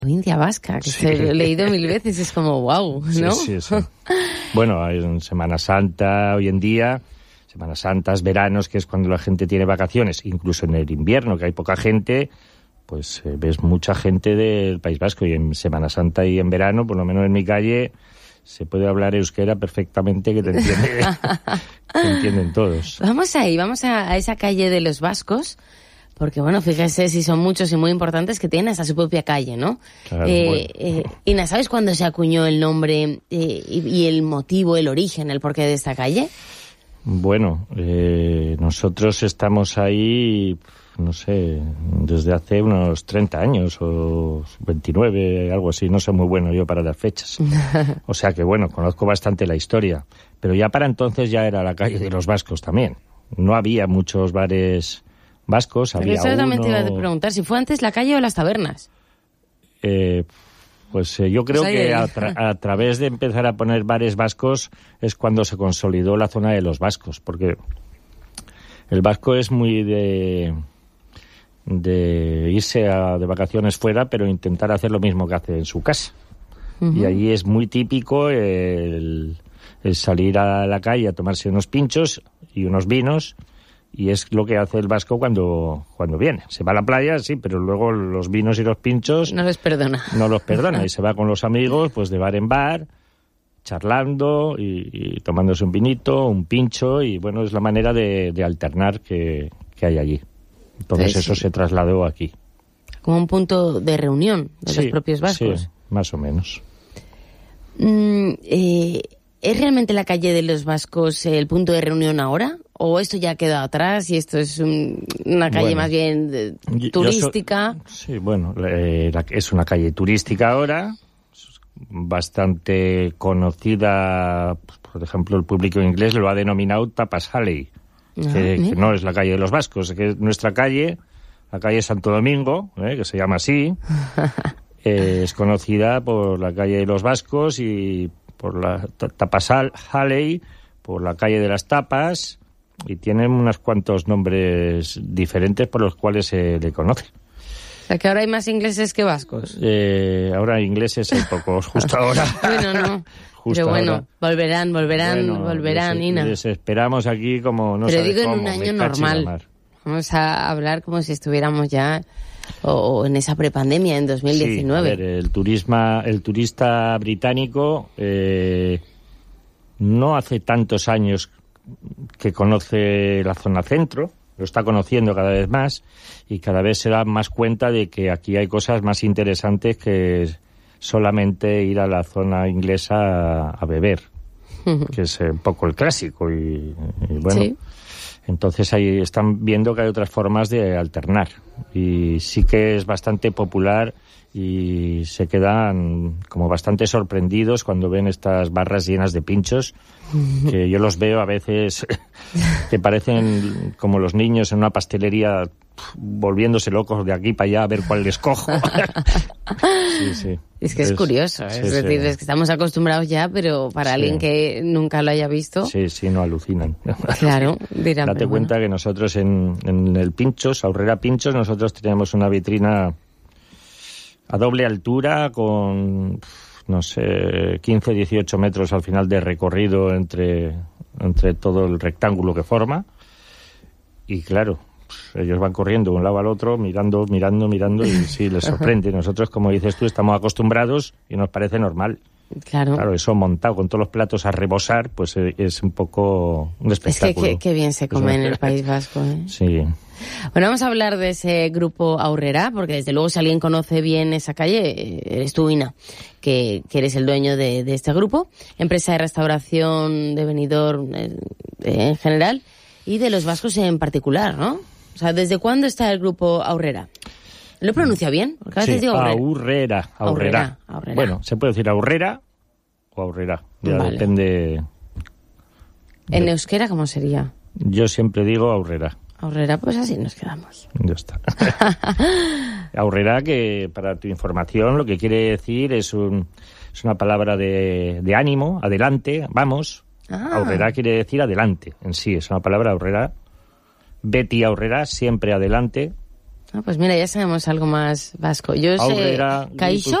Provincia vasca, que se lo he leído 1000 veces, es como wow, ¿no? Sí. Bueno, en Semana Santa hoy en día, Semanas Santas, veranos, que es cuando la gente tiene vacaciones, incluso en el invierno, que hay poca gente, pues ves mucha gente del País Vasco, y en Semana Santa y en verano, por lo menos en mi calle, se puede hablar euskera perfectamente, que te entienden todos. Vamos a esa calle de los vascos, porque bueno, fíjese si son muchos y muy importantes que tienen hasta su propia calle, ¿no? Claro, Ina, ¿sabes cuándo se acuñó el nombre y el motivo, el origen, el porqué de esta calle? Bueno, nosotros estamos ahí, no sé, desde hace unos 30 años o 29, algo así, no soy muy bueno yo para las fechas. O sea que bueno, conozco bastante la historia, pero ya para entonces ya era la calle de los vascos también. No había muchos bares vascos, había eso también uno... te iba a preguntar, si fue antes la calle o las tabernas. Pues yo creo que a través de empezar a poner bares vascos es cuando se consolidó la zona de los vascos, porque el vasco es muy de irse de vacaciones fuera, pero intentar hacer lo mismo que hace en su casa. Uh-huh. Y allí es muy típico el salir a la calle a tomarse unos pinchos y unos vinos, y es lo que hace el vasco cuando viene. Se va a la playa, sí, pero luego los vinos y los pinchos... No les perdona. No los perdona, y se va con los amigos, pues de bar en bar, charlando y tomándose un vinito, un pincho, y bueno, es la manera de alternar que hay allí. Entonces eso se trasladó aquí. Como un punto de reunión de los propios vascos. Sí, más o menos. ¿Es realmente la calle de los vascos el punto de reunión ahora? ¿O esto ya ha quedado atrás y esto es una calle más bien turística? Sí, bueno, es una calle turística ahora, bastante conocida. Por ejemplo, el público inglés lo ha denominado Tapas Alley, que no es la calle de los vascos, que es nuestra calle, la calle Santo Domingo, que se llama así. Es conocida por la calle de los vascos y por la Tapas Alley, por la calle de las tapas, y tienen unos cuantos nombres diferentes por los cuales se le conoce. O sea, que ahora hay más ingleses que vascos. Ahora ingleses hay pocos, justo ahora. Bueno, no. Pero bueno, ahora. volverán, Ina. Les esperamos aquí como no Pero sabes digo, cómo, en un año normal. Vamos a hablar como si estuviéramos ya o en esa prepandemia en 2019. Sí, a ver, el turista británico no hace tantos años que conoce la zona centro, lo está conociendo cada vez más y cada vez se da más cuenta de que aquí hay cosas más interesantes que solamente ir a la zona inglesa a beber, que es un poco el clásico y bueno... Sí. Entonces ahí están viendo que hay otras formas de alternar y sí que es bastante popular y se quedan como bastante sorprendidos cuando ven estas barras llenas de pinchos, que yo los veo a veces que parecen como los niños en una pastelería volviéndose locos de aquí para allá a ver cuál les cojo. Sí. Es que es curioso, es decir, es que estamos acostumbrados ya, pero para alguien que nunca lo haya visto... Sí, no alucinan. Claro, dirán. Date cuenta que nosotros en el Pinchos, Aurrera Pinchos, nosotros tenemos una vitrina a doble altura con, no sé, 15, 18 metros al final de recorrido entre todo el rectángulo que forma. Y claro, ellos van corriendo de un lado al otro, mirando, y sí, les sorprende. Nosotros, como dices tú, estamos acostumbrados y nos parece normal. Claro, eso montado con todos los platos a rebosar, pues es un poco un espectáculo. Es que qué bien se come en el País Vasco, ¿eh? Sí. Bueno, vamos a hablar de ese grupo Aurrera, porque desde luego si alguien conoce bien esa calle, eres tú, Ina, que eres el dueño de este grupo, empresa de restauración de Benidorm en general y de los vascos en particular, ¿no? O sea, ¿desde cuándo está el grupo Aurrera? ¿Lo pronuncia bien? Porque a veces digo Aurrera. Bueno, se puede decir Aurrera o Aurrera. Ya depende. ¿En euskera cómo sería? Yo siempre digo Aurrera. Aurrera, pues así nos quedamos. Ya está. Aurrera, que para tu información lo que quiere decir es una palabra de ánimo, adelante, vamos. Aurrera quiere decir adelante en sí, es una palabra Aurrera. Beti Aurrera, siempre adelante. Pues mira, ya sabemos algo más vasco. Yo sé Aurrera, Caixo